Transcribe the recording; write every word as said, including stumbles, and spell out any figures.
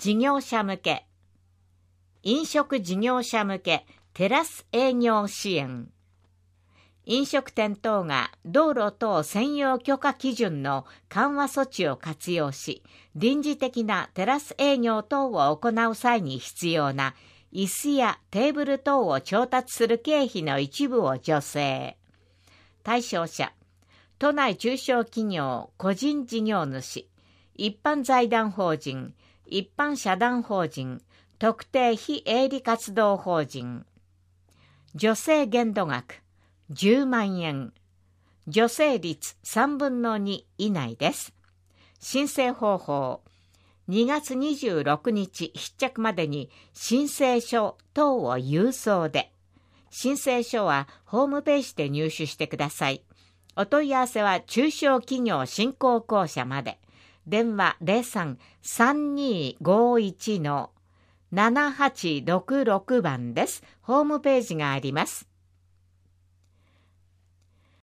事業者向け、飲食事業者向けテラス営業支援。飲食店等が道路等専用許可基準の緩和措置を活用し、臨時的なテラス営業等を行う際に必要な椅子やテーブル等を調達する経費の一部を助成。対象者、都内中小企業、個人事業主、一般財団法人、一般社団法人、特定非営利活動法人。助成限度額じゅうまんえん。助成率さんぶんのに以内です。申請方法、にがつにじゅうろくにち必着までに申請書等を郵送で。申請書はホームページで入手してください。お問い合わせは中小企業振興公社まで。電話 ゼロさん さんにーごーいち のななはちろくろく 番です。ホームページがあります。